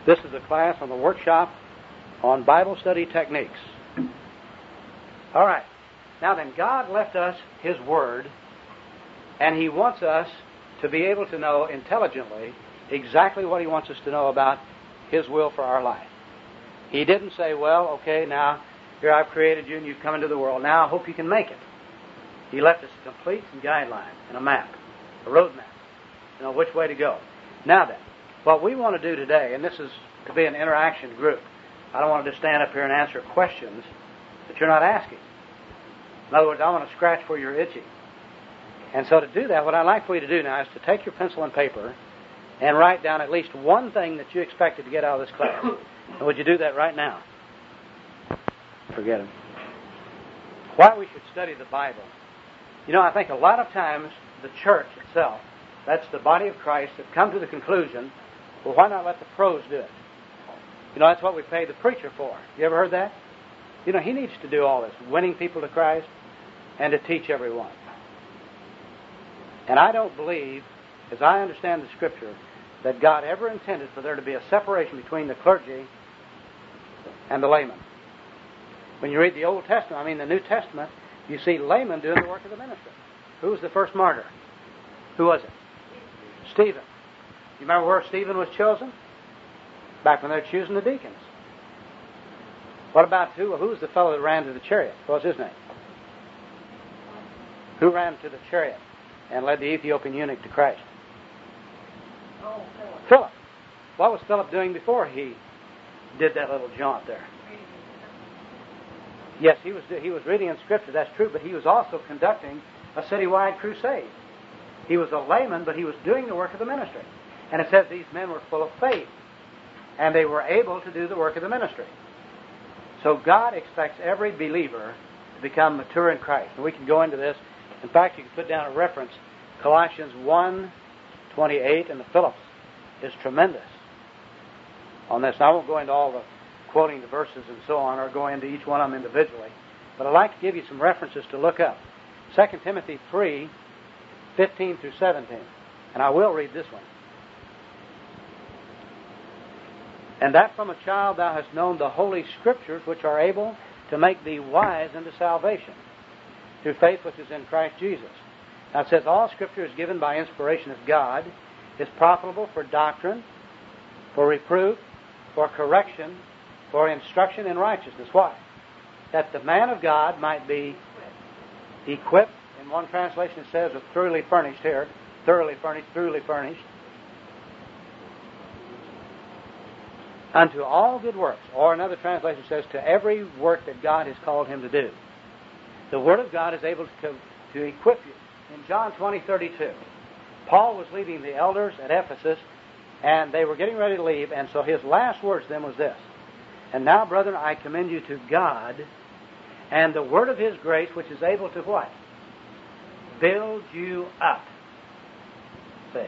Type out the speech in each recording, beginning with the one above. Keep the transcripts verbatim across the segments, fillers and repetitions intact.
This is a class on the workshop on Bible study techniques. All right. Now then, God left us His Word, and He wants us to be able to know intelligently exactly what He wants us to know about His will for our life. He didn't say, well, okay, now, here I've created you and you've come into the world. Now I hope you can make it. He left us a complete guideline and a map, a road map, to know which way to go. Now then, what we want to do today, and this is to be an interaction group. I don't want to just stand up here and answer questions that you're not asking. In other words, I want to scratch where you're itching. And so to do that, what I'd like for you to do now is to take your pencil and paper and write down at least one thing that you expected to get out of this class. And would you do that right now? Forget it. Why we should study the Bible. You know, I think a lot of times the church itself, that's the body of Christ, have come to the conclusion, well, why not let the pros do it? You know, that's what we pay the preacher for. You ever heard that? You know, he needs to do all this, winning people to Christ and to teach everyone. And I don't believe, as I understand the Scripture, that God ever intended for there to be a separation between the clergy and the layman. When you read the Old Testament, I mean the New Testament, you see laymen doing the work of the ministry. Who was the first martyr? Who was it? Stephen. You remember where Stephen was chosen? Back when they were choosing the deacons. What about who? Who was the fellow that ran to the chariot? What was his name? Who ran to the chariot and led the Ethiopian eunuch to Christ? Oh, Philip. Philip. What was Philip doing before he did that little jaunt there? Yes, he was he was reading in Scripture, that's true, but he was also conducting a citywide crusade. He was a layman, but he was doing the work of the ministry. And it says these men were full of faith, and they were able to do the work of the ministry. So God expects every believer to become mature in Christ. And we can go into this. In fact, you can put down a reference. Colossians one twenty-eight, and the Phillips is tremendous on this. Now, I won't go into all the quoting the verses and so on, or go into each one of them individually. But I'd like to give you some references to look up. Second Timothy three, fifteen through seventeen. And I will read this one. And that from a child thou hast known the holy Scriptures, which are able to make thee wise unto salvation, through faith which is in Christ Jesus. Now it says, all Scripture is given by inspiration of God, is profitable for doctrine, for reproof, for correction, for instruction in righteousness. Why? That the man of God might be equipped. In one translation it says, thoroughly furnished here. Thoroughly furnished, thoroughly furnished. Unto all good works. Or another translation says, to every work that God has called him to do. The Word of God is able to, to equip you. In John twenty thirty-two, Paul was leaving the elders at Ephesus, and they were getting ready to leave, and so his last words to them was this. And now, brethren, I commend you to God and the word of His grace, which is able to what? Build you up. See.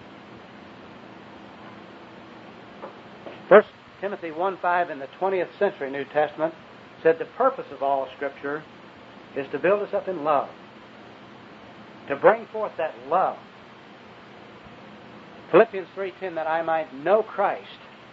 First Timothy one five in the twentieth century New Testament said the purpose of all Scripture is to build us up in love. To bring forth that love. Philippians three ten, that I might know Christ,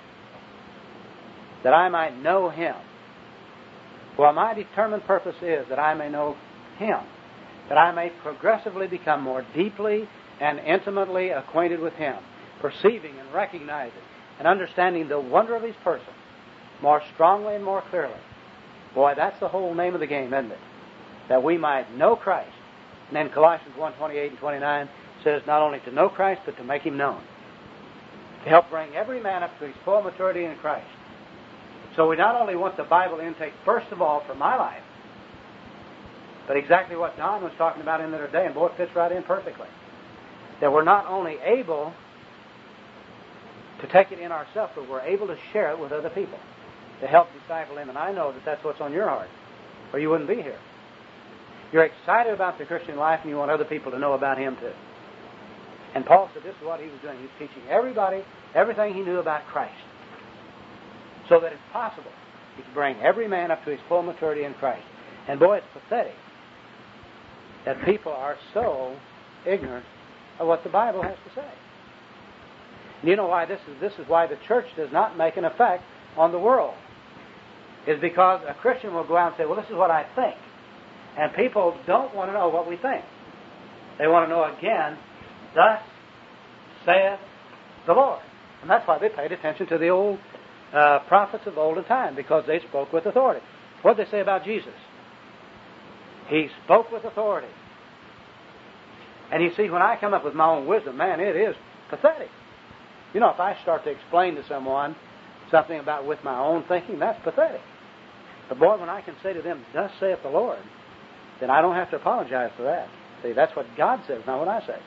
that I might know Him. Well, my determined purpose is that I may know Him, that I may progressively become more deeply and intimately acquainted with Him, perceiving and recognizing and understanding the wonder of His person more strongly and more clearly. Boy, that's the whole name of the game, isn't it? That we might know Christ. And then Colossians one twenty-eight and twenty-nine says not only to know Christ, but to make Him known. To help bring every man up to his full maturity in Christ. So we not only want the Bible intake, first of all, for my life, but exactly what Don was talking about in the other day, and boy, it fits right in perfectly. That we're not only able to take it in ourselves, but we're able to share it with other people, to help disciple them. And I know that that's what's on your heart, or you wouldn't be here. You're excited about the Christian life, and you want other people to know about Him too. And Paul said this is what he was doing. He was teaching everybody everything he knew about Christ, so that if possible, he could bring every man up to his full maturity in Christ. And boy, it's pathetic that people are so ignorant of what the Bible has to say. You know why this is? This is why the church does not make an effect on the world. Is because a Christian will go out and say, well, this is what I think. And people don't want to know what we think. They want to know again, thus saith the Lord. And that's why they paid attention to the old uh, prophets of olden time, because they spoke with authority. What did they say about Jesus? He spoke with authority. And you see, when I come up with my own wisdom, man, it is pathetic. You know, if I start to explain to someone something about with my own thinking, that's pathetic. But boy, when I can say to them, thus saith the Lord, then I don't have to apologize for that. See, that's what God says, not what I say.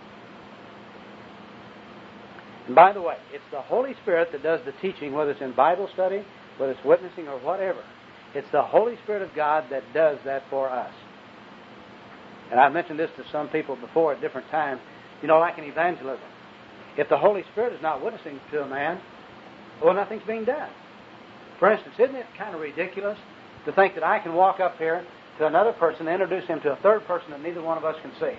And by the way, it's the Holy Spirit that does the teaching, whether it's in Bible study, whether it's witnessing, or whatever. It's the Holy Spirit of God that does that for us. And I've mentioned this to some people before at different times. You know, like in evangelism. If the Holy Spirit is not witnessing to a man, well, nothing's being done. For instance, isn't it kind of ridiculous to think that I can walk up here to another person and introduce him to a third person that neither one of us can see?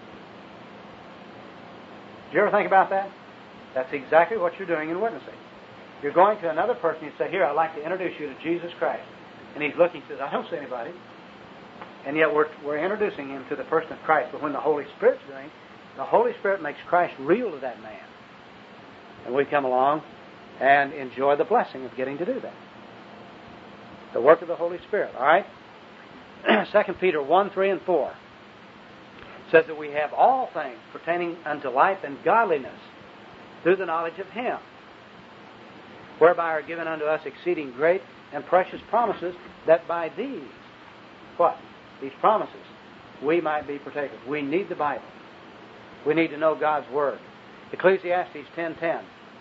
Did you ever think about that? That's exactly what you're doing in witnessing. You're going to another person and you say, here, I'd like to introduce you to Jesus Christ. And he's looking and says, I don't see anybody. And yet we're, we're introducing him to the person of Christ. But when the Holy Spirit's doing, the Holy Spirit makes Christ real to that man. And we come along and enjoy the blessing of getting to do that. The work of the Holy Spirit, all right? Second Peter one, three, and four says that we have all things pertaining unto life and godliness through the knowledge of Him, whereby are given unto us exceeding great and precious promises, that by these, what? These promises, we might be partakers. We need the Bible. We need to know God's Word. Ecclesiastes ten ten.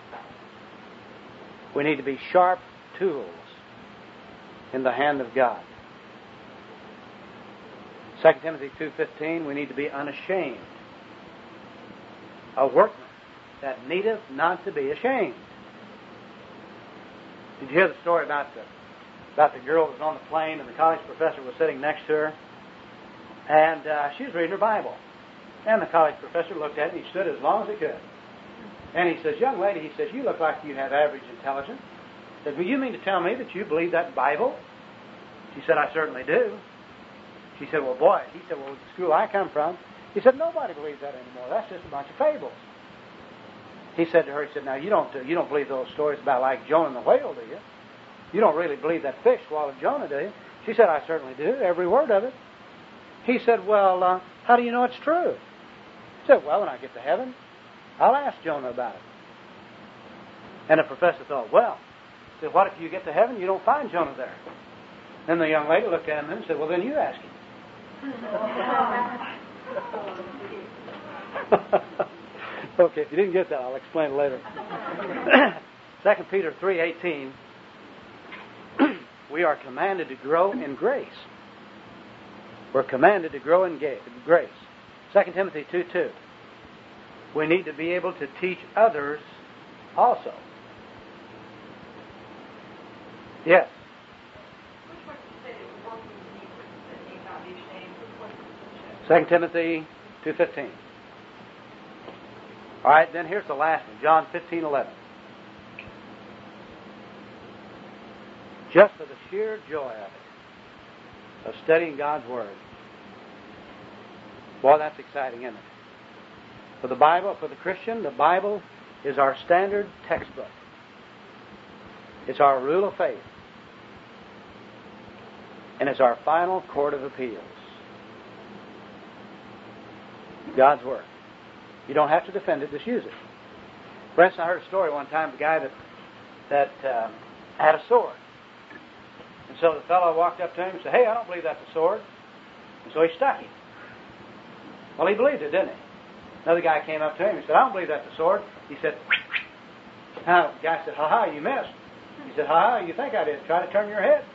We need to be sharp tools in the hand of God. Second Timothy two fifteen, we need to be unashamed. A workman that needeth not to be ashamed. Did you hear the story about the about the girl that was on the plane and the college professor was sitting next to her? And uh, she was reading her Bible. And the college professor looked at it and he stood as long as he could. And he says, young lady, he says, you look like you have average intelligence. He said, well, you mean to tell me that you believe that Bible? She said, I certainly do. She said, well, boy, he said, well, the school I come from, he said, nobody believes that anymore. That's just a bunch of fables. He said to her, he said, now, you don't you don't believe those stories about like Jonah and the whale, do you? You don't really believe that fish swallowed Jonah, do you? She said, I certainly do, every word of it. He said, well, uh, how do you know it's true? He said, well, when I get to heaven, I'll ask Jonah about it. And the professor thought, well, he said, what if you get to heaven and you don't find Jonah there? Then the young lady looked at him and said, well, then you ask him. Okay, if you didn't get that, I'll explain it later. Second Peter three eighteen, we are commanded to grow in grace. We're commanded to grow in grace. Second Timothy two two, we need to be able to teach others also. Yes. Second Timothy two fifteen. All right, then here's the last one, John fifteen eleven. Just for the sheer joy of it, of studying God's Word. Boy, that's exciting, isn't it? For the Bible, for the Christian, the Bible is our standard textbook. It's our rule of faith. And it's our final court of appeals. God's Word. You don't have to defend it, just use it. For instance, I heard a story one time of a guy that, that uh, had a sword. And so the fellow walked up to him and said, hey, I don't believe that's a sword. And so he stuck him. Well, he believed it, didn't he? Another guy came up to him and said, I don't believe that's a sword. He said, now, the guy said, ha-ha, you missed. He said, ha-ha, you think I did. Try to turn your head.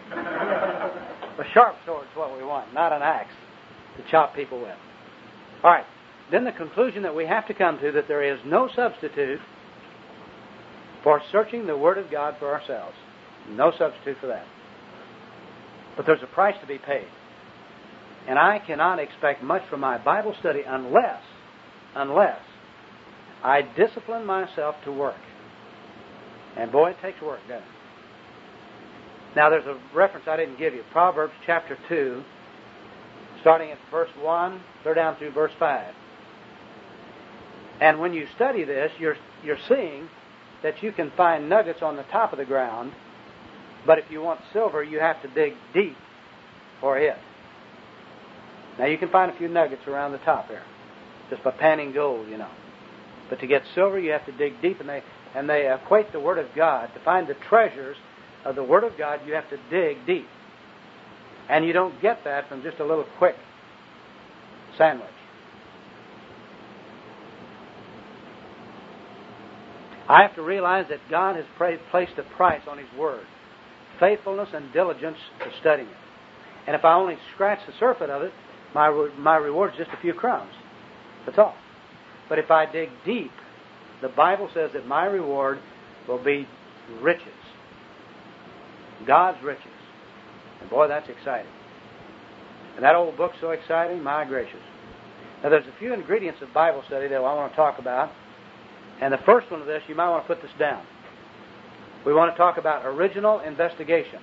A sharp sword is what we want, not an axe to chop people with. All right. Then the conclusion that we have to come to, that there is no substitute for searching the Word of God for ourselves. No substitute for that. But there's a price to be paid. And I cannot expect much from my Bible study unless, unless I discipline myself to work. And boy, it takes work, doesn't it? Now, there's a reference I didn't give you. Proverbs chapter two, starting at verse one, clear down through verse five. And when you study this, you're, you're seeing that you can find nuggets on the top of the ground, but if you want silver, you have to dig deep for it. Now, you can find a few nuggets around the top there, just by panning gold, you know. But to get silver, you have to dig deep, and they, and they equate the Word of God. To find the treasures of the Word of God, you have to dig deep. And you don't get that from just a little quick sandwich. I have to realize that God has placed a price on His Word. Faithfulness and diligence to studying it. And if I only scratch the surface of it, my, my reward is just a few crumbs. That's all. But if I dig deep, the Bible says that my reward will be riches. God's riches. And boy, that's exciting. And that old book's so exciting, my gracious. Now, there's a few ingredients of Bible study that I want to talk about. And the first one of this, you might want to put this down. We want to talk about original investigation.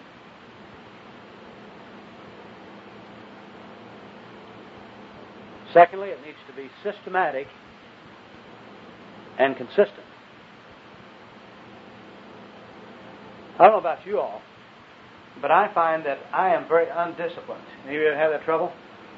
Secondly, it needs to be systematic and consistent. I don't know about you all, but I find that I am very undisciplined. Any of you ever have that trouble?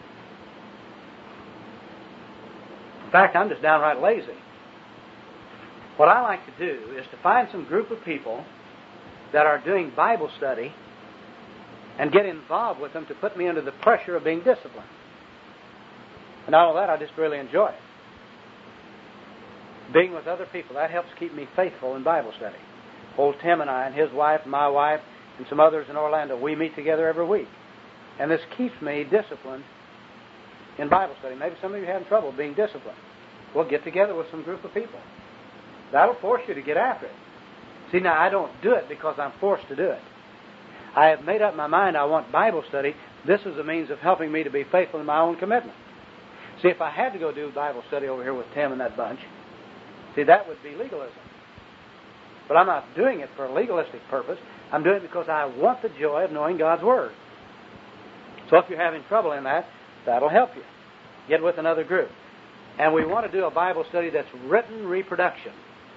In fact, I'm just downright lazy. What I like to do is to find some group of people that are doing Bible study and get involved with them to put me under the pressure of being disciplined. And not only that, I just really enjoy it. Being with other people, that helps keep me faithful in Bible study. Old Tim and I and his wife and my wife and some others in Orlando, we meet together every week. And this keeps me disciplined in Bible study. Maybe some of you are having trouble being disciplined. We'll get together with some group of people. That'll force you to get after it. See, now, I don't do it because I'm forced to do it. I have made up my mind I want Bible study. This is a means of helping me to be faithful in my own commitment. See, if I had to go do Bible study over here with Tim and that bunch, see, that would be legalism. But I'm not doing it for a legalistic purpose. I'm doing it because I want the joy of knowing God's Word. So if you're having trouble in that, that'll help you. Get with another group. And we want to do a Bible study that's written reproduction.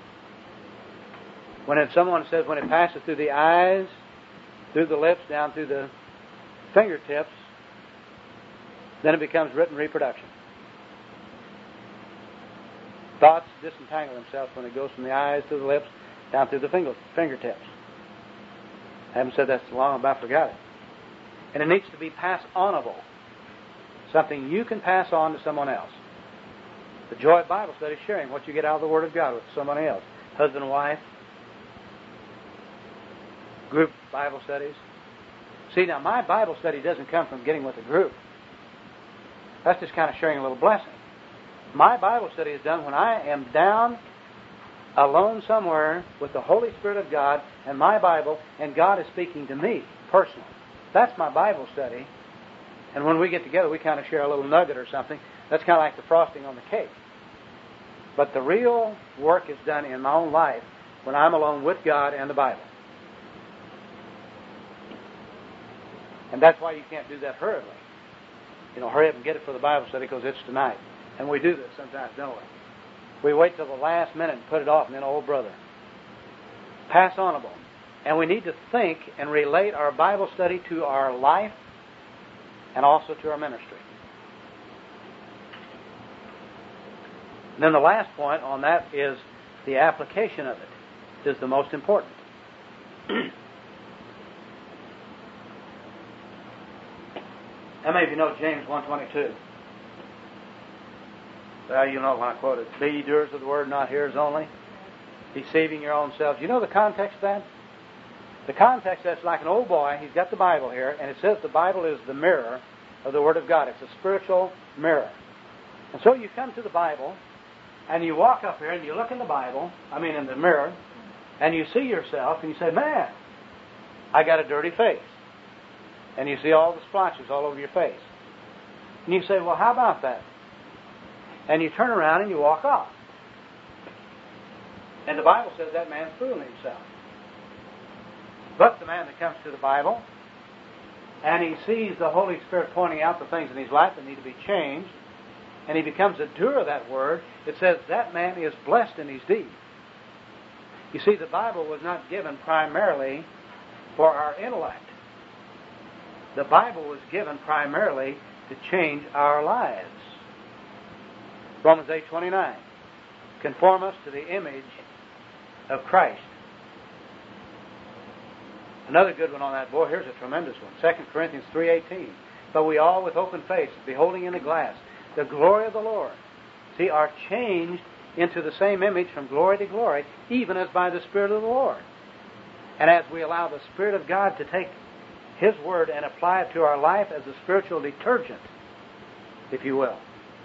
When it, someone says when it passes through the eyes, through the lips, down through the fingertips, then it becomes written reproduction. Thoughts disentangle themselves when it goes from the eyes to the lips, down through the finger, fingertips. I haven't said that so long, but I forgot it. And it needs to be pass-onable. Something you can pass on to someone else. The joy of Bible study is sharing what you get out of the Word of God with somebody else. Husband and wife. Group Bible studies. See, now my Bible study doesn't come from getting with a group. That's just kind of sharing a little blessing. My Bible study is done when I am down alone somewhere with the Holy Spirit of God and my Bible, and God is speaking to me personally. That's my Bible study. And when we get together, we kind of share a little nugget or something. That's kind of like the frosting on the cake. But the real work is done in my own life when I'm alone with God and the Bible. And that's why you can't do that hurriedly. You know, hurry up and get it for the Bible study because it's tonight. And we do this sometimes, don't we? We wait till the last minute and put it off, and then, oh, brother. Pass-onable. And we need to think and relate our Bible study to our life and also to our ministry. And then the last point on that is the application of it is the most important. How many of you know James one twenty-two? Well, you know when I quote it. Be ye doers of the word, not hearers only, deceiving your own selves. You know the context of that? The context that's like an old boy. He's got the Bible here, and it says the Bible is the mirror of the Word of God. It's a spiritual mirror. And so you come to the Bible, and you walk up here, and you look in the Bible, I mean in the mirror, and you see yourself, and you say, man, I got a dirty face. And you see all the splotches all over your face. And you say, well, how about that? And you turn around and you walk off. And the Bible says that man's fooling himself. But the man that comes to the Bible and he sees the Holy Spirit pointing out the things in his life that need to be changed, and he becomes a doer of that word, it says that man is blessed in his deed. You see, the Bible was not given primarily for our intellect. The Bible was given primarily to change our lives. Romans eight twenty-nine. Conform us to the image of Christ. Another good one on that. Boy, here's a tremendous one. Second Corinthians three eighteen. But we all with open faces, beholding in a glass the glory of the Lord, see, are changed into the same image from glory to glory, even as by the Spirit of the Lord. And as we allow the Spirit of God to take His Word and apply it to our life as a spiritual detergent, if you will.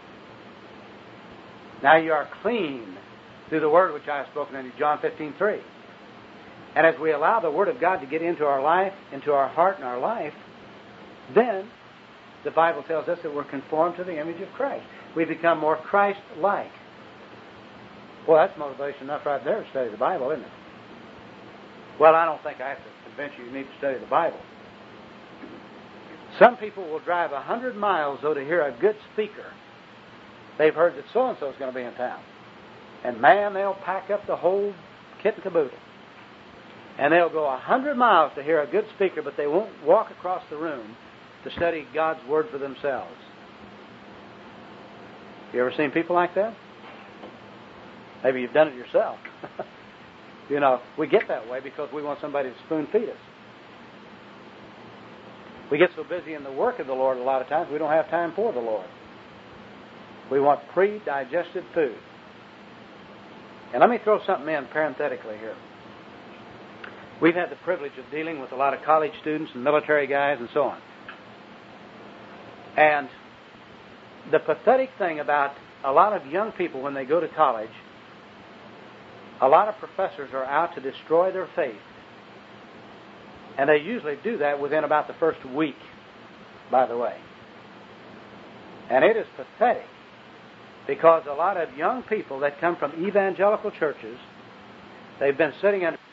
Now you are clean through the Word which I have spoken unto you, John fifteen three. And as we allow the Word of God to get into our life, into our heart and our life, then the Bible tells us that we're conformed to the image of Christ. We become more Christ-like. Well, that's motivation enough right there to study the Bible, isn't it? Well, I don't think I have to convince you you need to study the Bible. Some people will drive a hundred miles, though, to hear a good speaker. They've heard that so-and-so is going to be in town. And, man, they'll pack up the whole kit and caboodle. And they'll go a hundred miles to hear a good speaker, but they won't walk across the room to study God's Word for themselves. You ever seen people like that? Maybe you've done it yourself. You know, we get that way because we want somebody to spoon feed us. We get so busy in the work of the Lord a lot of times we don't have time for the Lord. We want pre-digested food. And let me throw something in parenthetically here. We've had the privilege of dealing with a lot of college students and military guys and so on. And the pathetic thing about a lot of young people when they go to college, a lot of professors are out to destroy their faith. And they usually do that within about the first week, by the way. And it is pathetic because a lot of young people that come from evangelical churches, they've been sitting under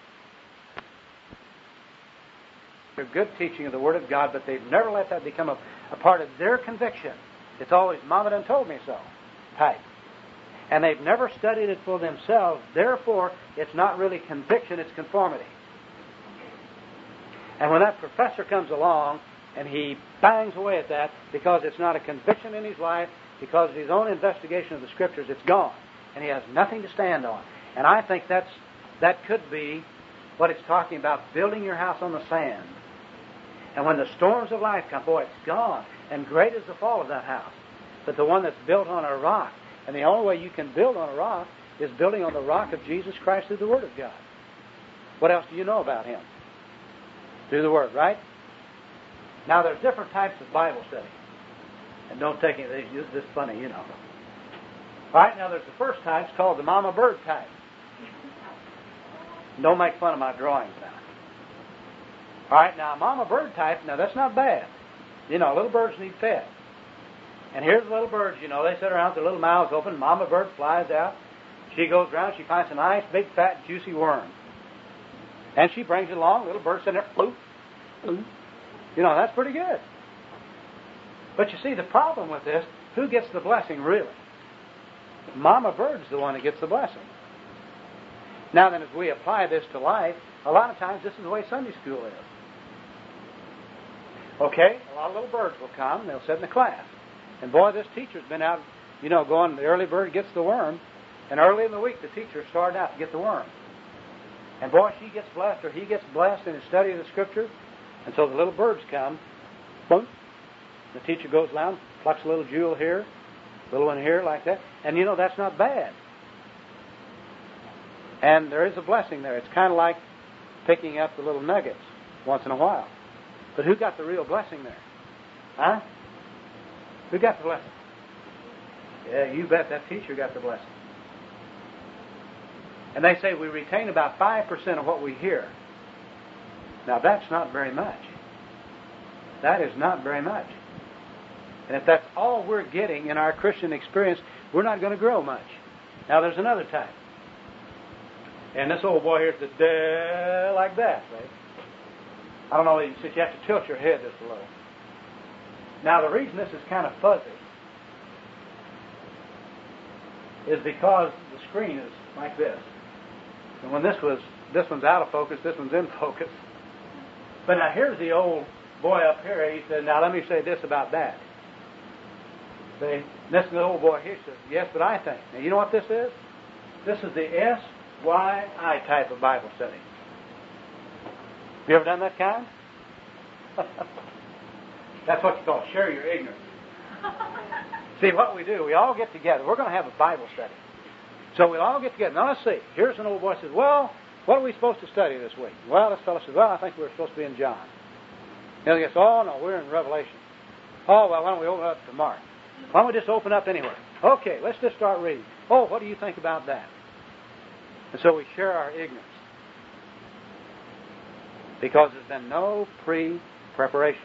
good teaching of the Word of God, but they've never let that become a, a part of their conviction. It's always, Mama done told me so, type. And they've never studied it for themselves. Therefore, it's not really conviction, it's conformity. And when that professor comes along and he bangs away at that because it's not a conviction in his life, because of his own investigation of the Scriptures, it's gone. And he has nothing to stand on. And I think that's that could be what it's talking about, building your house on the sand. And when the storms of life come, boy, it's gone. And great is the fall of that house. But the one that's built on a rock, and the only way you can build on a rock is building on the rock of Jesus Christ through the Word of God. What else do you know about Him? Through the Word, right? Now, there's different types of Bible study. And don't take it, it's just funny, you know. All right, now there's the first type. It's called the Mama Bird type. Don't make fun of my drawings now. All right, now, Mama Bird type, now that's not bad. You know, little birds need fed. And here's the little birds, you know, they sit around with their little mouths open. Mama Bird flies out. She goes around, she finds a nice, big, fat, juicy worm. And she brings it along. Little bird sitting there, bloop, bloop. You know, that's pretty good. But you see, the problem with this, who gets the blessing really? Mama Bird's the one that gets the blessing. Now then, as we apply this to life, a lot of times this is the way Sunday school is. Okay, a lot of little birds will come, and they'll sit in the class. And boy, this teacher's been out, you know, going, the early bird gets the worm. And early in the week, the teacher started out to get the worm. And boy, she gets blessed, or he gets blessed in his study of the Scripture. And so the little birds come, boom. The teacher goes down, plucks a little jewel here, a little one here, like that. And you know, that's not bad. And there is a blessing there. It's kind of like picking up the little nuggets once in a while. But who got the real blessing there? Huh? Who got the blessing? Yeah, you bet that teacher got the blessing. And they say we retain about five percent of what we hear. Now, that's not very much. That is not very much. And if that's all we're getting in our Christian experience, we're not going to grow much. Now, there's another type. And this old boy here said, "Duh," like that, right? I don't know, you said you have to tilt your head just a little. Now, the reason this is kind of fuzzy is because the screen is like this. And when this was, this one's out of focus, this one's in focus. But now here's the old boy up here. He said, "Now let me say this about that." See? This is the old boy here says, "Yes, but I think." Now you know what this is? This is the S Y I type of Bible study. You ever done that kind? That's what you call share your ignorance. See, what we do, we all get together. We're going to have a Bible study. So we'll all get together. Now let's see. Here's an old boy who says, "Well, what are we supposed to study this week?" Well, this fellow says, "Well, I think we're supposed to be in John." The other guy says, "Oh, no, we're in Revelation." "Oh, well, why don't we open up to Mark? Why don't we just open up anywhere?" "Okay, let's just start reading." "Oh, what do you think about that?" And so we share our ignorance. Because there's been no pre-preparation.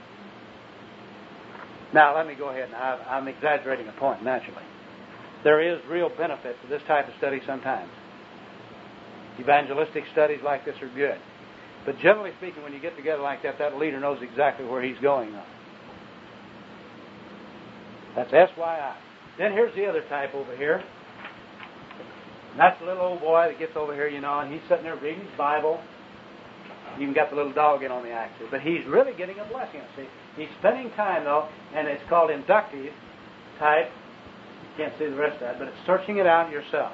Now, let me go ahead. Now, I'm exaggerating a point, naturally. There is real benefit to this type of study sometimes. Evangelistic studies like this are good. But generally speaking, when you get together like that, that leader knows exactly where he's going on. That's S Y I. Then here's the other type over here. And that's the little old boy that gets over here, you know, and he's sitting there reading his Bible. You even got the little dog in on the axis. But he's really getting a blessing. See, he's spending time, though, and it's called inductive type. You can't see the rest of that, but it's searching it out yourself.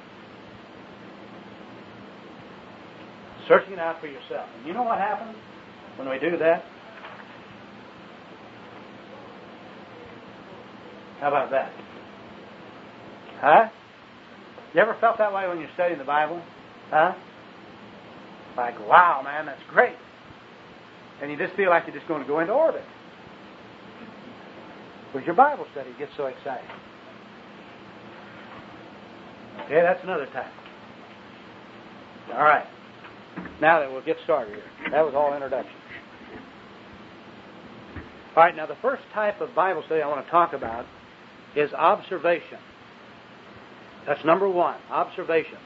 Searching it out for yourself. And you know what happens when we do that? How about that? Huh? You ever felt that way when you're studying the Bible? Huh? Like, wow, man, that's great. And you just feel like you're just going to go into orbit. With your Bible study, it gets so exciting. Okay, that's another type. All right. Now that we'll get started here. That was all introduction. All right, now the first type of Bible study I want to talk about is observation. That's number one, observation.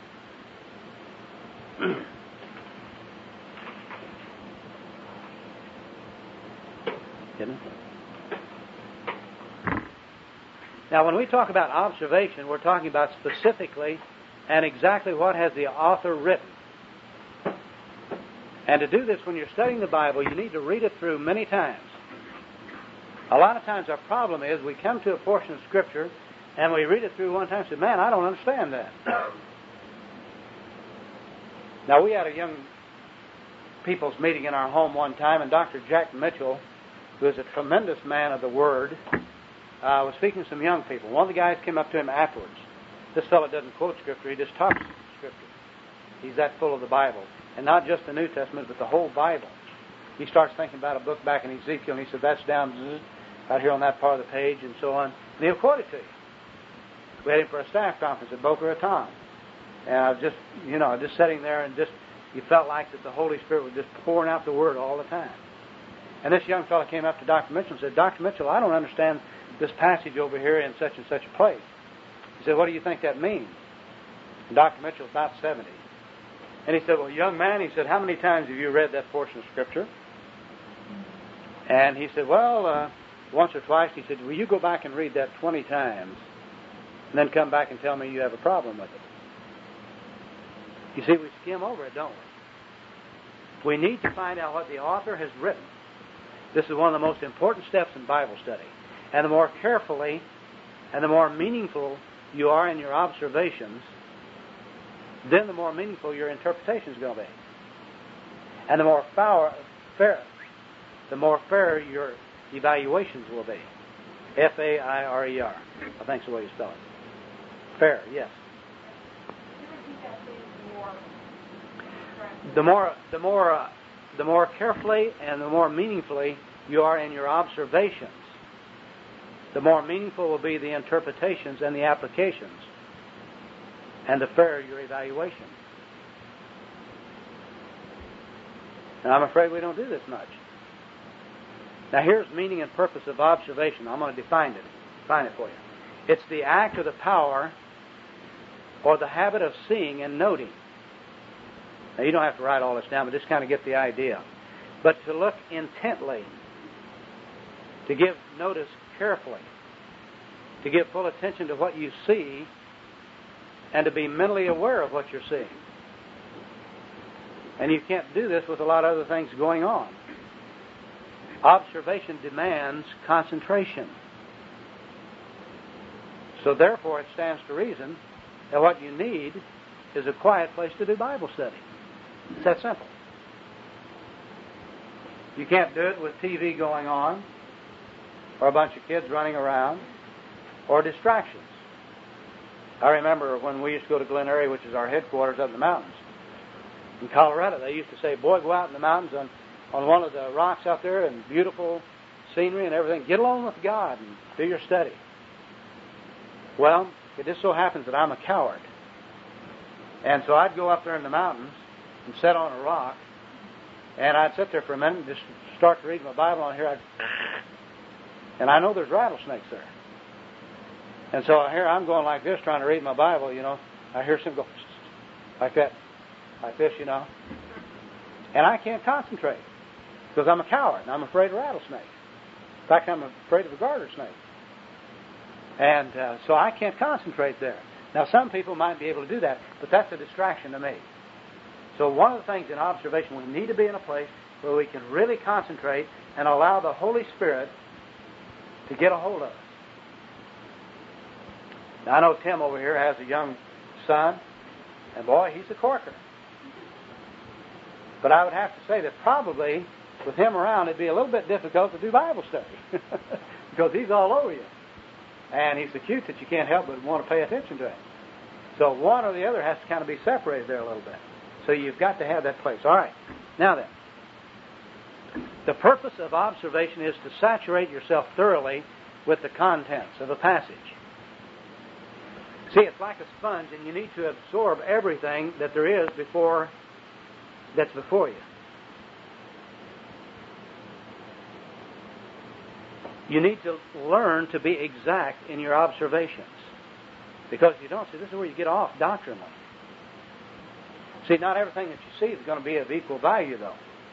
Now, when we talk about observation, we're talking about specifically and exactly what has the author written. And to do this, when you're studying the Bible, you need to read it through many times. A lot of times our problem is we come to a portion of Scripture and we read it through one time and say, "Man, I don't understand that." Now, we had a young people's meeting in our home one time, and Doctor Jack Mitchell, who is a tremendous man of the Word, uh, was speaking to some young people. One of the guys came up to him afterwards. This fellow doesn't quote Scripture, he just talks Scripture. He's that full of the Bible. And not just the New Testament, but the whole Bible. He starts thinking about a book back in Ezekiel, and he said, "That's down out here on that part of the page," and so on. And he'll quote it to you. We had him for a staff conference at Boca Raton. And I was just, you know, just sitting there and just, you felt like that the Holy Spirit was just pouring out the Word all the time. And this young fellow came up to Doctor Mitchell and said, "Doctor Mitchell, I don't understand this passage over here in such and such a place." He said, "What do you think that means?" And Doctor Mitchell was about seventy. And he said, "Well, young man," he said, "how many times have you read that portion of Scripture?" And he said, "Well, uh, once or twice." He said, "Will you go back and read that twenty times and then come back and tell me you have a problem with it?" You see, we skim over it, don't we? We need to find out what the author has written. This is one of the most important steps in Bible study. And the more carefully and the more meaningful you are in your observations, then the more meaningful your interpretation is going to be. And the more fair, fair, the more fair your evaluations will be. F A I R E R. I think that's the way you spell it. Fair, yes. The more, the more, uh, the more carefully and the more meaningfully you are in your observations, the more meaningful will be the interpretations and the applications, and the fairer your evaluation. Now, I'm afraid we don't do this much. Now, here's meaning and purpose of observation. I'm going to define it, define it for you. It's the act or the power or the habit of seeing and noting. Now, you don't have to write all this down, but just kind of get the idea. But to look intently, to give notice carefully, to give full attention to what you see, and to be mentally aware of what you're seeing. And you can't do this with a lot of other things going on. Observation demands concentration. So therefore, it stands to reason that what you need is a quiet place to do Bible study. It's that simple. You can't do it with T V going on, or a bunch of kids running around, or distractions. I remember when we used to go to Glen Eyrie, which is our headquarters up in the mountains. In Colorado, they used to say, boy, go out in the mountains on, on one of the rocks out there and beautiful scenery and everything. Get along with God and do your study. Well, it just so happens that I'm a coward. And so I'd go up there in the mountains and sit on a rock, and I'd sit there for a minute and just start to read my Bible on here. I'd, and I know there's rattlesnakes there. And so here I'm going like this, trying to read my Bible, you know. I hear some go like that, like this, you know. And I can't concentrate because I'm a coward and I'm afraid of rattlesnakes. In fact, I'm afraid of a garter snake. And uh, so I can't concentrate there. Now, some people might be able to do that, but that's a distraction to me. So one of the things in observation, we need to be in a place where we can really concentrate and allow the Holy Spirit to get a hold of us. Now, I know Tim over here has a young son, and boy, he's a corker. But I would have to say that probably with him around, it'd be a little bit difficult to do Bible study because he's all over you. And he's so cute that you can't help but want to pay attention to him. So one or the other has to kind of be separated there a little bit. So you've got to have that place. All right. Now then, the purpose of observation is to saturate yourself thoroughly with the contents of a passage. See, it's like a sponge, and you need to absorb everything that there is before that's before you. You need to learn to be exact in your observations. Because if you don't, see, this is where you get off doctrinally. See, not everything that you see is going to be of equal value, though.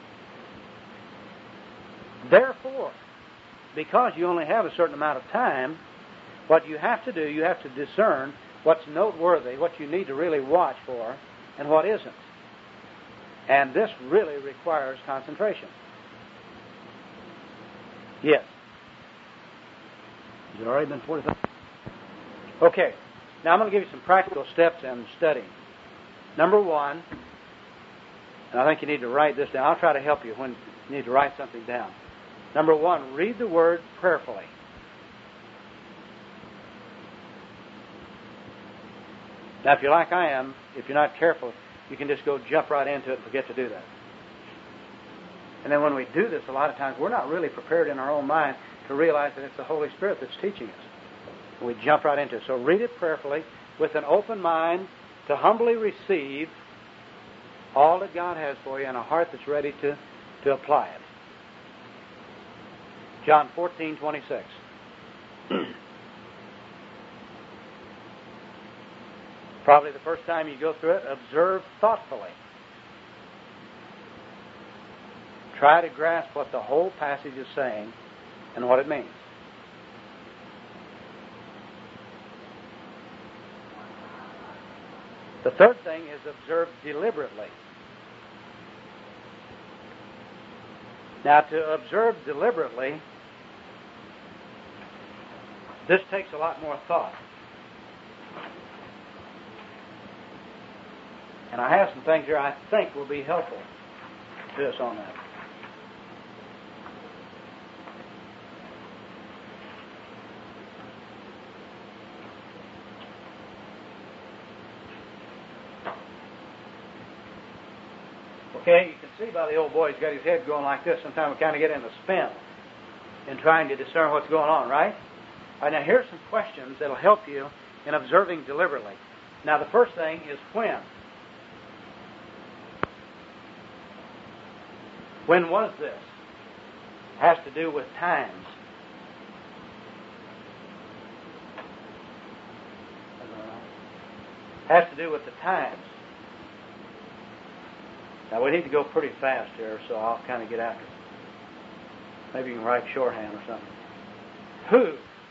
Therefore, because you only have a certain amount of time, what you have to do, you have to discern what's noteworthy, what you need to really watch for, and what isn't. And this really requires concentration. Yes. Has it already been forty-five? Okay. Now I'm going to give you some practical steps in studying. Number one, and I think you need to write this down. I'll try to help you when you need to write something down. Number one, read the Word prayerfully. Now, if you're like I am, if you're not careful, you can just go jump right into it and forget to do that. And then when we do this, a lot of times, we're not really prepared in our own mind to realize that it's the Holy Spirit that's teaching us. And we jump right into it. So read it prayerfully with an open mind to humbly receive all that God has for you and a heart that's ready to, to apply it. John fourteen twenty-six. Probably the first time you go through it, observe thoughtfully. Try to grasp what the whole passage is saying and what it means. The third thing is observe deliberately. Now, to observe deliberately, this takes a lot more thought. And I have some things here I think will be helpful to us on that. Okay, you can see by the old boy, he's got his head going like this. Sometimes we kind of get in a spin in trying to discern what's going on, right? All right, now here's some questions that will help you in observing deliberately. Now, the first thing is when. When was this? It has to do with times. has to do with the times. Now, we need to go pretty fast here, so I'll kind of get after it. Maybe you can write shorthand or something. Who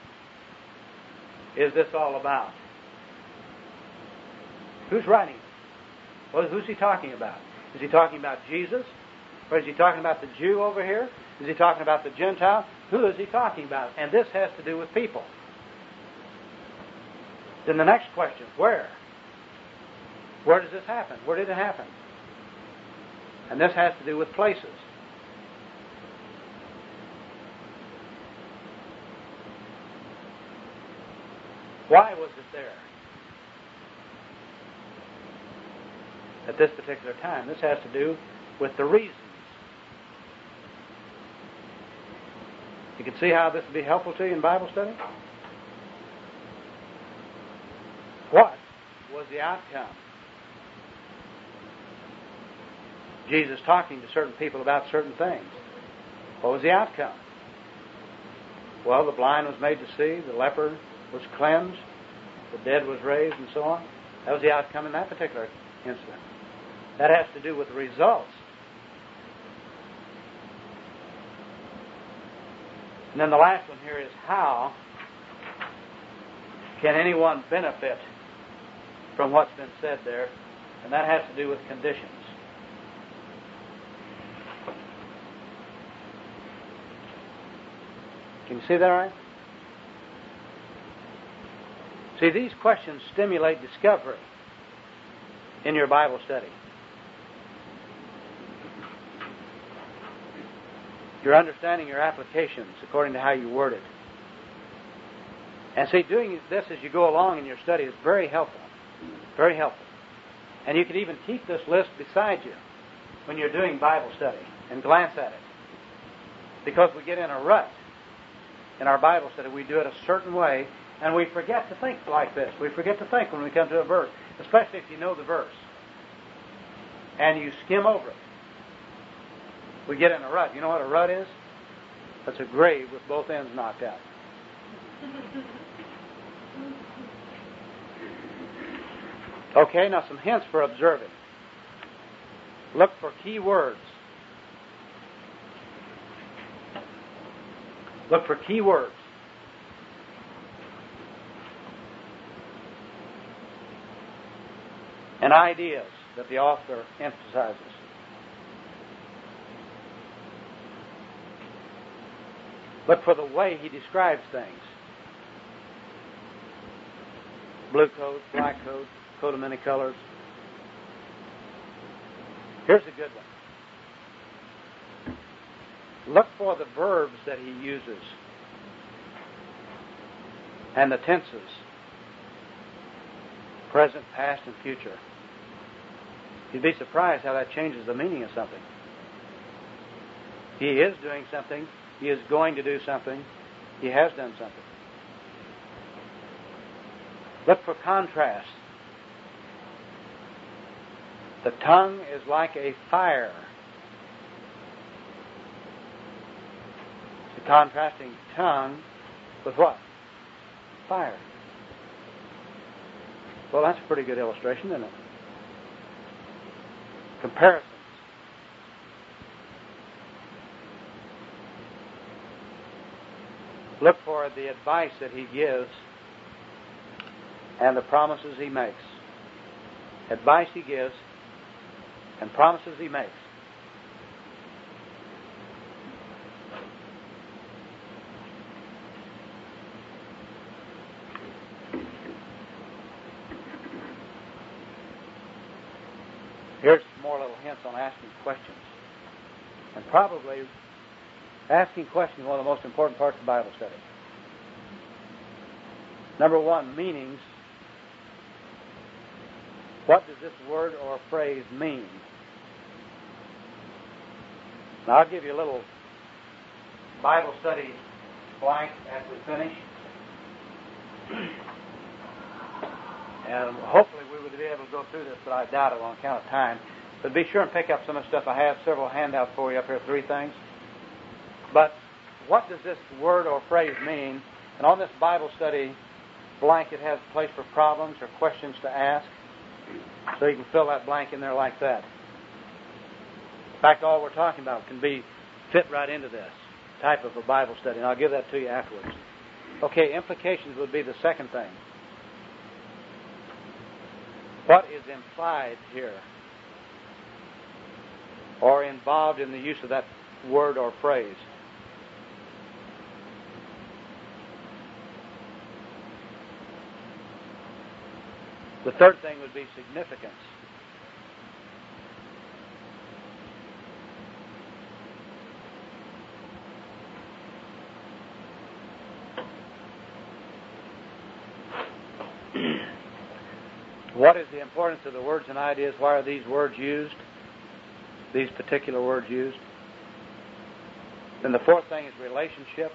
is this all about? Who's writing it? Well, who's he talking about? Is he talking about Jesus? Or is he talking about the Jew over here? Is he talking about the Gentile? Who is he talking about? And this has to do with people. Then the next question, where? Where does this happen? Where did it happen? And this has to do with places. Why was it there at this particular time? This has to do with the reasons. You can see how this would be helpful to you in Bible study? What was the outcome? Jesus talking to certain people about certain things. What was the outcome? Well, the blind was made to see, the leper was cleansed, the dead was raised, and so on. That was the outcome in that particular incident. That has to do with results. And then the last one here is how can anyone benefit from what's been said there? And that has to do with conditions. Can you see that all right? See, these questions stimulate discovery in your Bible study. You're understanding your applications according to how you word it. And see, doing this as you go along in your study is very helpful. Very helpful. And you can even keep this list beside you when you're doing Bible study and glance at it. Because we get in a rut in our Bible study. We do it a certain way, and we forget to think like this. We forget to think when we come to a verse, especially if you know the verse. And you skim over it. We get in a rut. You know what a rut is? That's a grave with both ends knocked out. Okay, now some hints for observing. Look for key words. Look for key words. And ideas that the author emphasizes. Look for the way he describes things. Blue coat, black coat, coat of many colors. Here's a good one. Look for the verbs that he uses and the tenses. Present, past, and future. You'd be surprised how that changes the meaning of something. He is doing something. He is going to do something. He has done something. Look for contrast. The tongue is like a fire. The contrasting tongue with what? Fire. Well, that's a pretty good illustration, isn't it? Comparisons. Look for the advice that he gives and the promises he makes. Advice he gives and promises he makes. Here's some more little hints on asking questions. And probably asking questions is one of the most important parts of Bible study. Number one, meanings. What does this word or phrase mean? Now, I'll give you a little Bible study blank as we finish. And hopefully we would be able to go through this, but I doubt it on account of time. But be sure and pick up some of the stuff I have. Several handouts for you up here, three things. But what does this word or phrase mean? And on this Bible study blank, it has a place for problems or questions to ask. So you can fill that blank in there like that. In fact, all we're talking about can be fit right into this type of a Bible study, and I'll give that to you afterwards. Okay, implications would be the second thing. What is implied here or involved in the use of that word or phrase? The third thing would be significance. What is the importance of the words and ideas? Why are these words used? These particular words used? Then the fourth thing is relationship.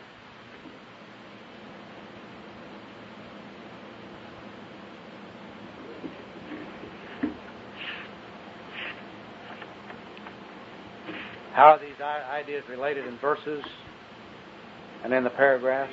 How are these ideas related in verses and in the paragraphs?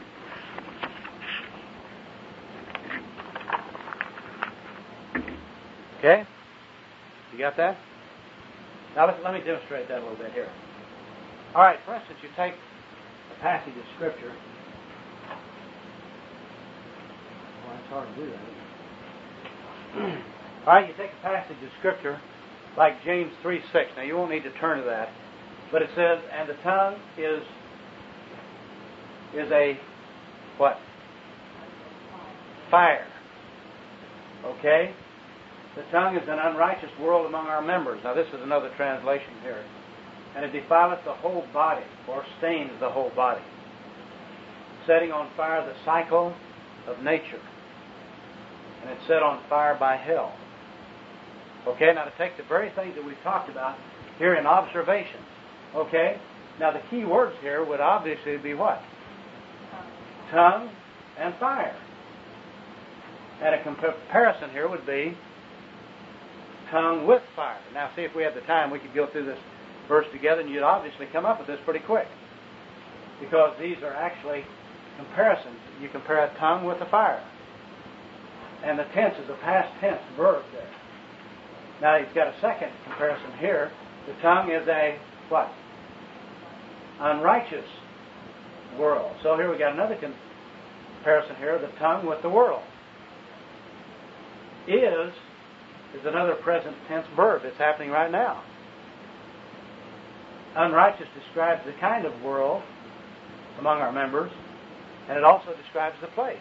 Okay? You got that? Now let, let me demonstrate that a little bit here. All right, for instance, you take a passage of Scripture. Well, it's hard to do that. All right, you take a passage of Scripture like James three six. Now, you won't need to turn to that. But it says, and the tongue is is a, what? Fire. Okay? The tongue is an unrighteous world among our members. Now, this is another translation here. And it defileth the whole body, or stains the whole body, setting on fire the cycle of nature. And it's set on fire by hell. Okay, now to take the very things that we've talked about here in observation. Okay, now the key words here would obviously be what? Tongue and fire. And a comparison here would be tongue with fire. Now, see, if we had the time, we could go through this verse together, and you'd obviously come up with this pretty quick. Because these are actually comparisons. You compare a tongue with a fire. And the tense is a past tense verb there. Now, you've got a second comparison here. The tongue is a, what? Unrighteous world. So here we got another comparison here, the tongue with the world. Is is another present tense verb. It's happening right now. Unrighteous describes the kind of world among our members, and it also describes the place.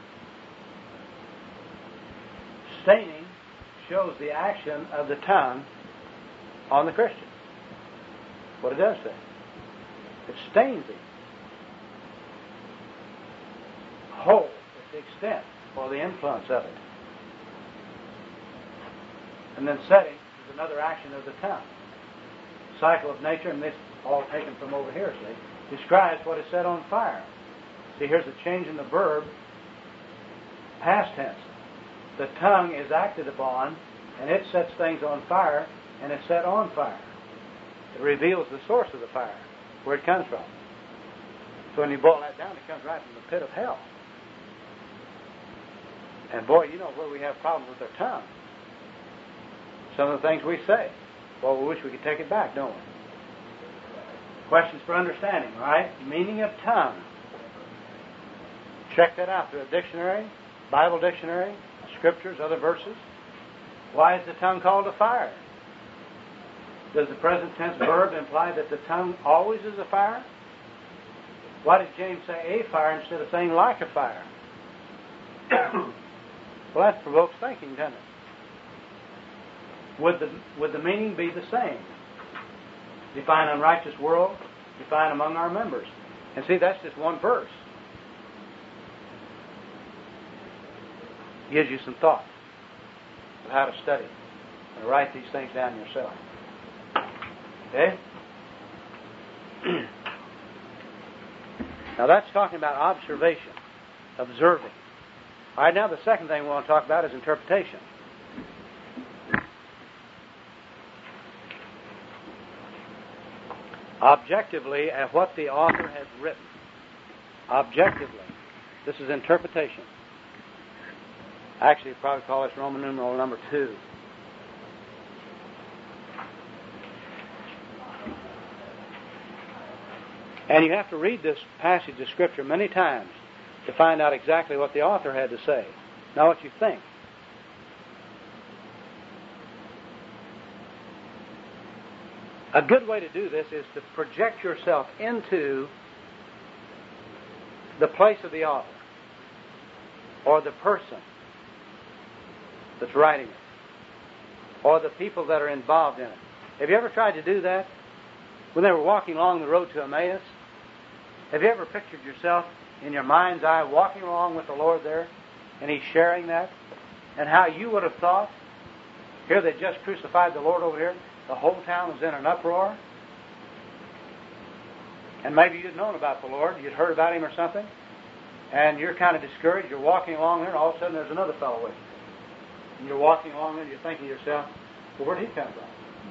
Staining shows the action of the tongue on the Christian. What it does say. It stains him. Whole is the extent or the influence of it. And then setting is another action of the tongue. Cycle of nature, and this all taken from over here, see, describes what is set on fire. See, here's the change in the verb, past tense. The tongue is acted upon, and it sets things on fire, and it's set on fire. It reveals the source of the fire, where it comes from. So when you boil that down, it comes right from the pit of hell. And boy, you know where we have problems with our tongue. Some of the things we say. Well, we wish we could take it back, don't we? Questions for understanding, all right? Meaning of tongue. Check that out through a dictionary, Bible dictionary, scriptures, other verses. Why is the tongue called a fire? Does the present tense verb imply that the tongue always is a fire? Why did James say a fire instead of saying like a fire? Well, that provokes thinking, doesn't it? Would the, would the meaning be the same? Define unrighteous world, define among our members. And see, that's just one verse. Gives you some thought of how to study and write these things down yourself. Okay? Now that's talking about observation, observing. All right, now the second thing we want to talk about is interpretation. Objectively, at what the author has written. Objectively. This is interpretation. Actually, you'd probably call this Roman numeral number two. And you have to read this passage of Scripture many times to find out exactly what the author had to say, not what you think. A good way to do this is to project yourself into the place of the author or the person that's writing it or the people that are involved in it. Have you ever tried to do that? When they were walking along the road to Emmaus, have you ever pictured yourself in your mind's eye walking along with the Lord there and He's sharing that? And how you would have thought, here they just crucified the Lord over here, the whole town was in an uproar. And maybe you'd known about the Lord, you'd heard about Him or something, and you're kind of discouraged, you're walking along there, and all of a sudden there's another fellow with you. And you're walking along there and you're thinking to yourself, well, where did he come from?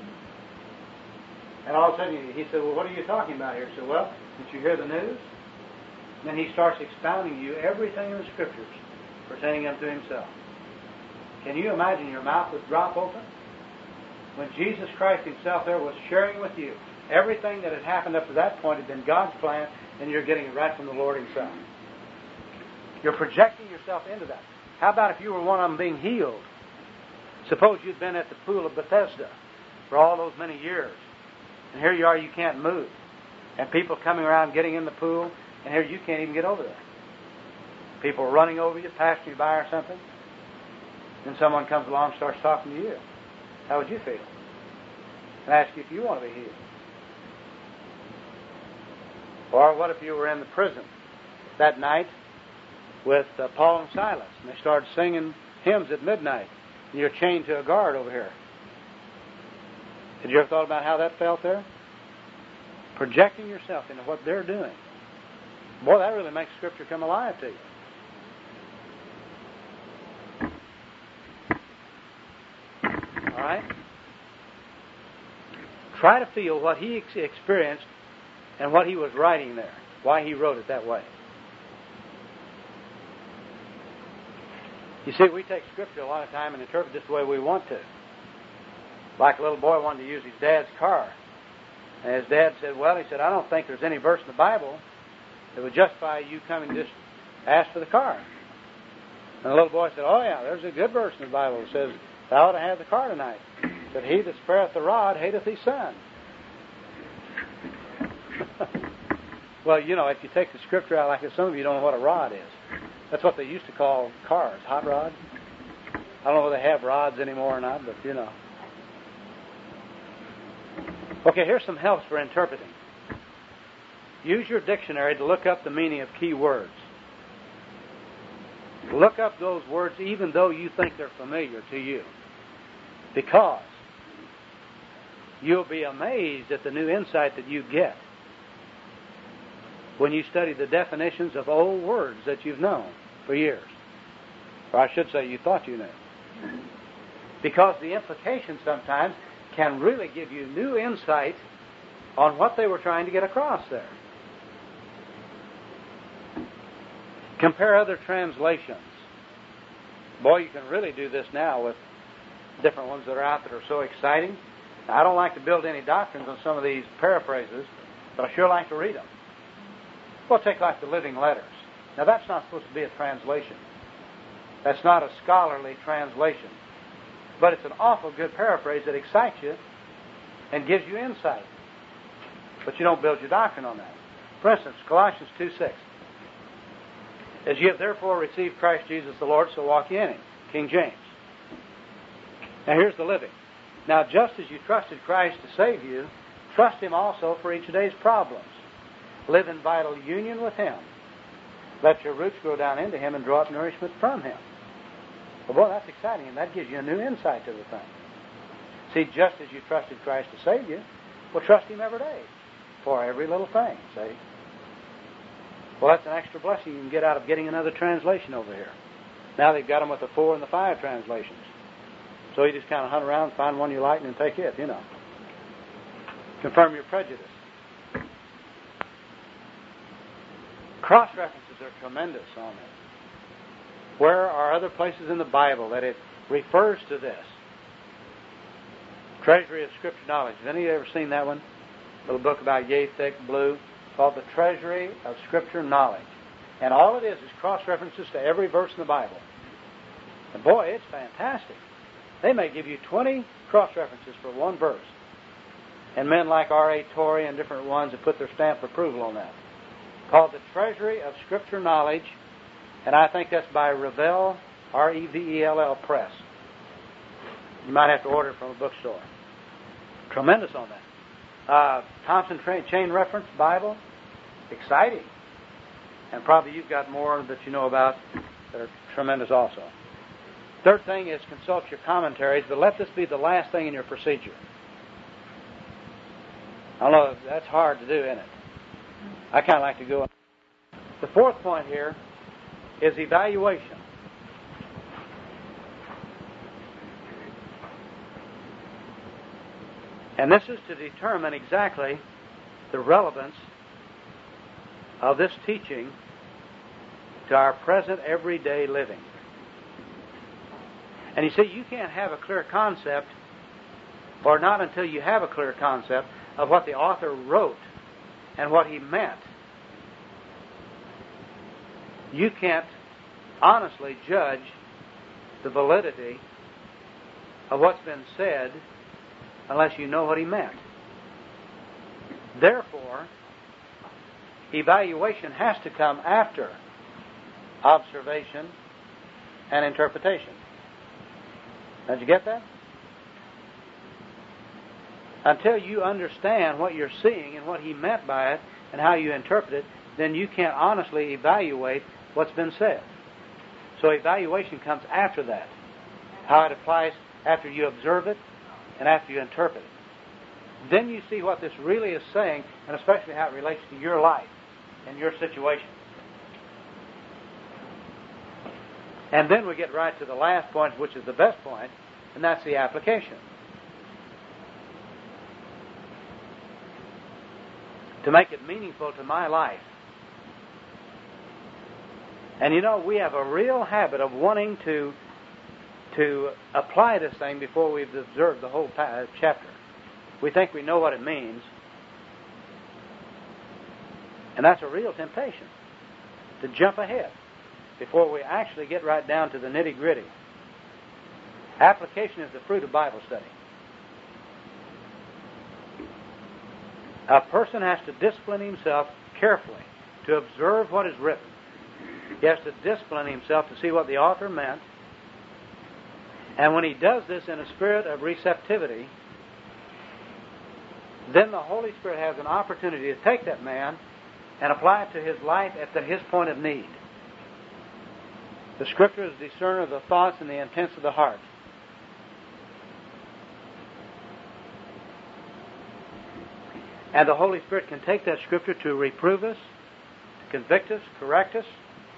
And all of a sudden he said, well, what are you talking about here? He said, well, did you hear the news? And then he starts expounding to you everything in the Scriptures pertaining unto Himself. Can you imagine your mouth would drop open? When Jesus Christ Himself there was sharing with you everything that had happened up to that point had been God's plan, and you're getting it right from the Lord Himself. You're projecting yourself into that. How about if you were one of them being healed? Suppose you'd been at the pool of Bethesda for all those many years, and here you are, you can't move. And people coming around getting in the pool, and here you can't even get over there. People are running over you, passing you by or something. Then someone comes along and starts talking to you. How would you feel? And ask you if you want to be healed. Or what if you were in the prison that night with uh, Paul and Silas, and they started singing hymns at midnight, and you're chained to a guard over here. Had you ever thought about how that felt there? Projecting yourself into what they're doing. Boy, that really makes Scripture come alive to you. All right? Try to feel what he ex- experienced and what he was writing there, why he wrote it that way. You see, we take Scripture a lot of time and interpret this the way we want to. Like a little boy wanted to use his dad's car. And his dad said, well, he said, I don't think there's any verse in the Bible that would justify you coming to just ask for the car. And the little boy said, oh yeah, there's a good verse in the Bible that says, thou ought to have the car tonight. He said, he that spareth the rod hateth his son. Well, you know, if you take the Scripture out like this, some of you don't know what a rod is. That's what they used to call cars, hot rods. I don't know whether they have rods anymore or not, but you know. Okay, here's some helps for interpreting. Use your dictionary to look up the meaning of key words. Look up those words even though you think they're familiar to you. Because you'll be amazed at the new insight that you get when you study the definitions of old words that you've known for years. Or I should say you thought you knew. Because the implications sometimes can really give you new insight on what they were trying to get across there. Compare other translations. Boy, you can really do this now with different ones that are out that are so exciting. Now, I don't like to build any doctrines on some of these paraphrases, but I sure like to read them. Well, take like the Living Letters. Now, that's not supposed to be a translation. That's not a scholarly translation. But it's an awful good paraphrase that excites you and gives you insight. But you don't build your doctrine on that. For instance, Colossians two six. As ye have therefore received Christ Jesus the Lord, so walk ye in him. King James. Now here's the Living. Now just as you trusted Christ to save you, trust Him also for each day's problems. Live in vital union with Him. Let your roots grow down into Him and draw up nourishment from Him. Well, boy, that's exciting, and that gives you a new insight to the thing. See, just as you trusted Christ to save you, well, trust Him every day for every little thing, see? Well, that's an extra blessing you can get out of getting another translation over here. Now they've got them with the four and the five translations. So you just kind of hunt around, find one you like, and then take it, you know. Confirm your prejudice. Cross-references are tremendous on this. Where are other places in the Bible that it refers to this? Treasury of Scripture Knowledge. Have any of you ever seen that one? A little book about yea thick blue called the Treasury of Scripture Knowledge. And all it is is cross-references to every verse in the Bible. And boy, it's fantastic. They may give you twenty cross-references for one verse. And men like R A Torrey and different ones have put their stamp of approval on that. Called the Treasury of Scripture Knowledge, and I think that's by Revel, R E V E L L Press. You might have to order it from a bookstore. Tremendous on that. Uh, Thompson Chain Reference Bible, exciting. And probably you've got more that you know about that are tremendous also. Third thing is consult your commentaries, but let this be the last thing in your procedure. I know that's hard to do, isn't it? I kind of like to go. The fourth point here is evaluation. And this is to determine exactly the relevance of this teaching to our present everyday living. And you see, you can't have a clear concept, or not until you have a clear concept of what the author wrote and what he meant. You can't honestly judge the validity of what's been said unless you know what he meant. Therefore, evaluation has to come after observation and interpretation. Did you get that? Until you understand what you're seeing and what he meant by it and how you interpret it, then you can't honestly evaluate what's been said. So evaluation comes after that. How it applies after you observe it and after you interpret it. Then you see what this really is saying, and especially how it relates to your life and your situation. And then we get right to the last point, which is the best point, and that's the application. To make it meaningful to my life. And you know, we have a real habit of wanting to to apply this thing before we've observed the whole pa- chapter. We think we know what it means. And that's a real temptation, to jump ahead before we actually get right down to the nitty-gritty. Application is the fruit of Bible study. A person has to discipline himself carefully to observe what is written. He has to discipline himself to see what the author meant. And when he does this in a spirit of receptivity, then the Holy Spirit has an opportunity to take that man and apply it to his life at the, his point of need. The Scripture is a discerner of the thoughts and the intents of the heart. And the Holy Spirit can take that Scripture to reprove us, to convict us, correct us,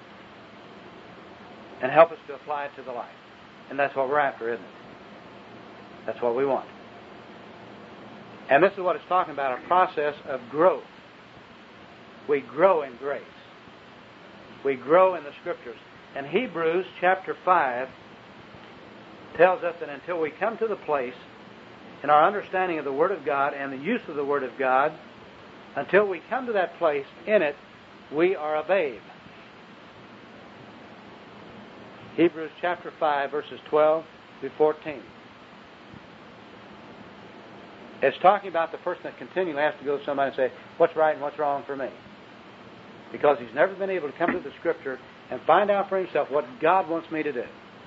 and help us to apply it to the life. And that's what we're after, isn't it? That's what we want. And this is what it's talking about, a process of growth. We grow in grace. We grow in the Scriptures. And Hebrews chapter five tells us that until we come to the place in our understanding of the Word of God and the use of the Word of God, until we come to that place in it, we are a babe. Hebrews chapter five, verses twelve through fourteen. It's talking about the person that continually has to go to somebody and say, what's right and what's wrong for me? Because he's never been able to come to the Scripture and find out for himself what God wants me to do.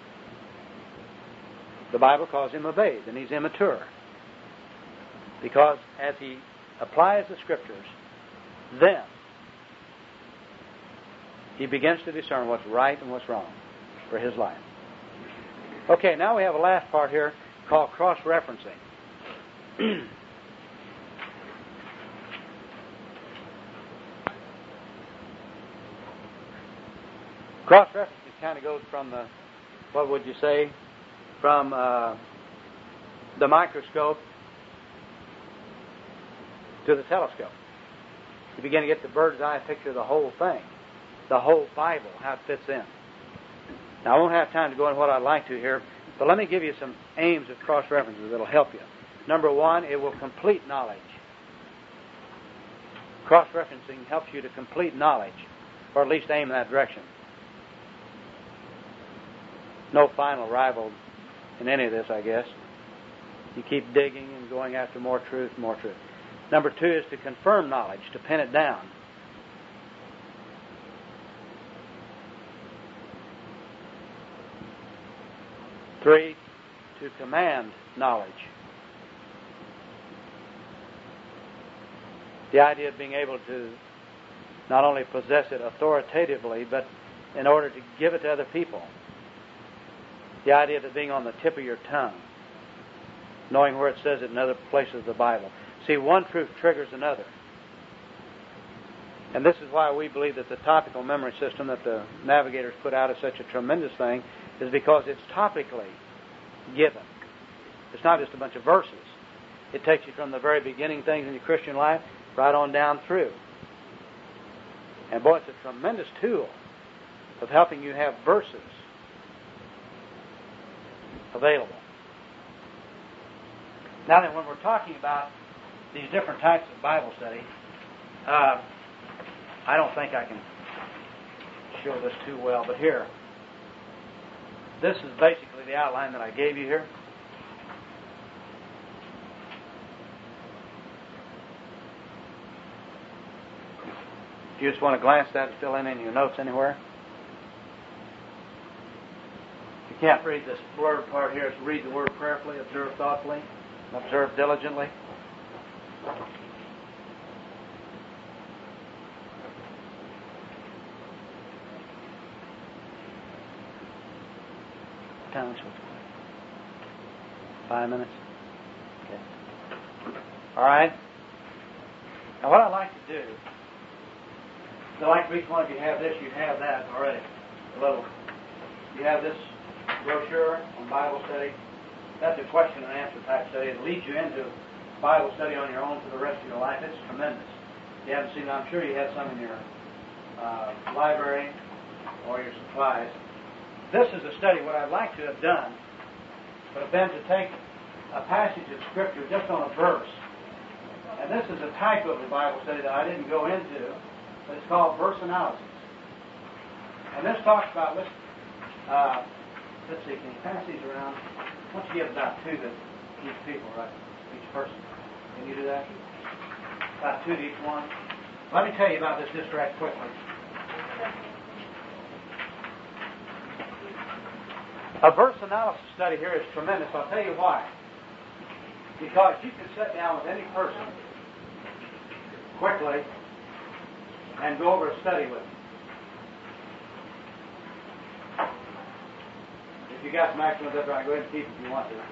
The Bible calls him a babe, and he's immature. Because as he applies the Scriptures, then he begins to discern what's right and what's wrong for his life. Okay, now we have a last part here called cross-referencing. Cross-referencing kind of goes from the, what would you say, from uh, the microscope to the telescope. You begin to get the bird's eye picture of the whole thing, the whole Bible, how it fits in. Now, I won't have time to go into what I'd like to here, but let me give you some aims of cross-references that will help you. Number one, it will complete knowledge. Cross-referencing helps you to complete knowledge, or at least aim in that direction. No final rival in any of this, I guess. You keep digging and going after more truth, more truth. Number two is to confirm knowledge, to pin it down. Three, to command knowledge. The idea of being able to not only possess it authoritatively, but in order to give it to other people. The idea of it being on the tip of your tongue, knowing where it says it in other places of the Bible. See, one truth triggers another. And this is why we believe that the topical memory system that the Navigators put out is such a tremendous thing, is because it's topically given. It's not just a bunch of verses. It takes you from the very beginning things in your Christian life right on down through. And boy, it's a tremendous tool of helping you have verses available. Now then, when we're talking about these different types of Bible study, uh, I don't think I can show this too well, but here, this is basically the outline that I gave you here. If you just want to glance at that and fill in any of your notes anywhere. If you can't read this word part here, it's read the word prayerfully, observe thoughtfully, and observe diligently. Time Five minutes. Okay. All right. Now, what I'd like to do, so like for each one of you have this, you have that already. A little. You have this brochure on Bible study. That's a question and answer type study. It leads you into Bible study on your own for the rest of your life. It's tremendous. If you haven't seen it, I'm sure you have some in your uh, library or your supplies. This is a study. What I'd like to have done would have been to take a passage of Scripture just on a verse. And this is a type of a Bible study that I didn't go into, but it's called verse analysis. And this talks about, let's, uh, let's see, can you pass these around? Why don't you give about two to each people, right? Each person. Can you do that? About two to each one. Let me tell you about this just right quickly. A verse analysis study here is tremendous. I'll tell you why. Because you can sit down with any person quickly and go over a study with them. If you got some action with that, right, go ahead and keep it if you want to.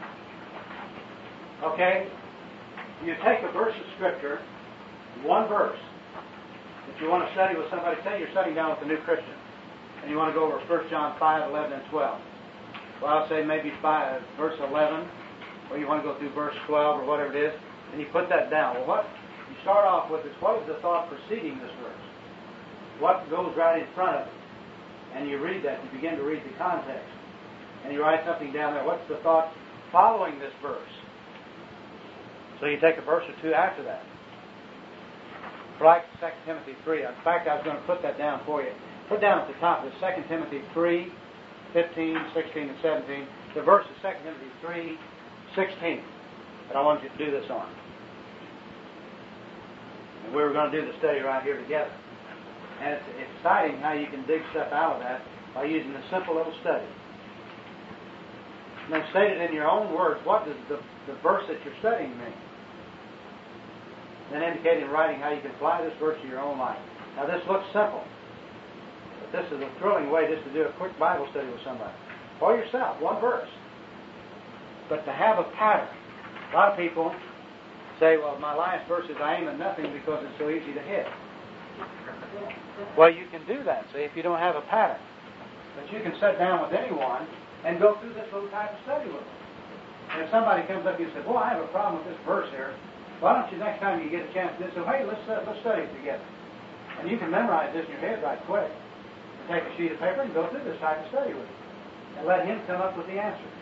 Okay? You take a verse of Scripture, one verse, that you want to study with somebody. Say you're studying down with a new Christian, and you want to go over First John five, eleven, and twelve. Well, I'll say maybe five, verse eleven, or you want to go through verse twelve or whatever it is, and you put that down. Well, what you start off with is, what is the thought preceding this verse? What goes right in front of it? And you read that. You begin to read the context. And you write something down there. What's the thought following this verse? So you take a verse or two after that. Like Second Timothy three. In fact, I was going to put that down for you. Put down at the top of it, Second Timothy three, fifteen, sixteen, and seventeen. The verse is Second Timothy three, sixteen. That I want you to do this on. And we were going to do the study right here together. And it's exciting how you can dig stuff out of that by using a simple little study. And then state it in your own words. What does the, the verse that you're studying mean? Then indicate in writing how you can apply this verse to your own life. Now this looks simple. But this is a thrilling way just to do a quick Bible study with somebody. For yourself, one verse. But to have a pattern. A lot of people say, well, my last verse is I aim at nothing because it's so easy to hit. Well, you can do that, see, if you don't have a pattern. But you can sit down with anyone and go through this little type of study with them. And if somebody comes up to you and says, well, I have a problem with this verse here, why don't you next time you get a chance to do so, hey, let's, uh, let's study it together. And you can memorize this in your head right quick. And take a sheet of paper and go through this type of study with him. And let him come up with the answers.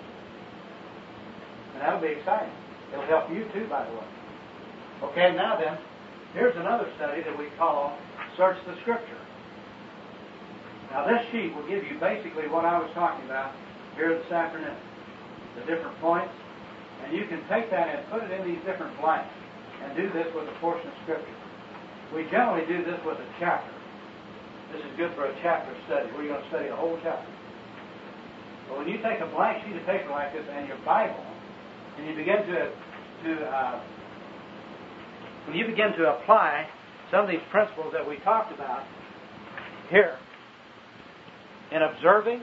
And that'll be exciting. It'll help you too, by the way. Okay, now then, Here's another study that we call Search the Scripture. Now this sheet will give you basically what I was talking about here this afternoon. The different points. And you can take that and put it in these different blanks and do this with a portion of Scripture. We generally do this with a chapter. This is good for a chapter study. We're going to study a whole chapter. But when you take a blank sheet of paper like this and your Bible, and you begin to, to uh, when you begin to apply some of these principles that we talked about here, in observing,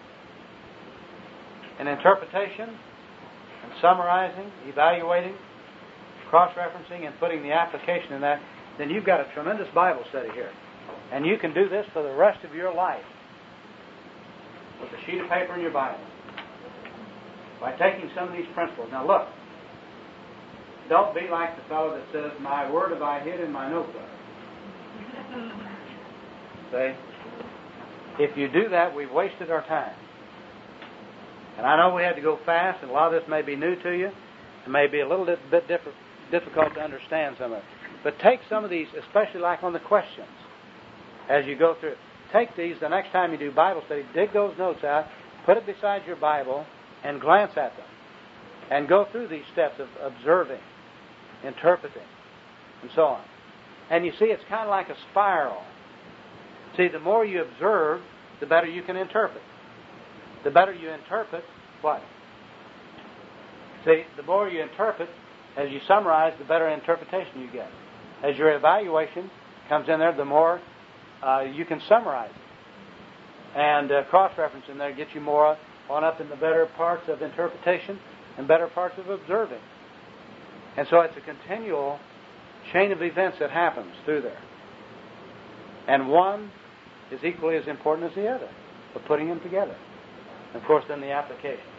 in interpretation, and summarizing, evaluating, cross-referencing, and putting the application in that, then you've got a tremendous Bible study here. And you can do this for the rest of your life with a sheet of paper in your Bible by taking some of these principles. Now look, don't be like the fellow that says, my word have I hid in my notebook. See? If you do that, we've wasted our time. And I know we had to go fast, and a lot of this may be new to you. It may be a little bit diff- difficult to understand some of it. But take some of these, especially like on the questions, as you go through it. Take these the next time you do Bible study, dig those notes out, put it beside your Bible, and glance at them. And go through these steps of observing, interpreting, and so on. And you see, it's kind of like a spiral. See, the more you observe, the better you can interpret. The better you interpret, what? See, the more you interpret, as you summarize, the better interpretation you get. As your evaluation comes in there, the more uh, you can summarize it. And uh, cross-reference in there gets you more on up in the better parts of interpretation and better parts of observing. And so it's a continual chain of events that happens through there. And one is equally as important as the other, for putting them together. And of course, then the application.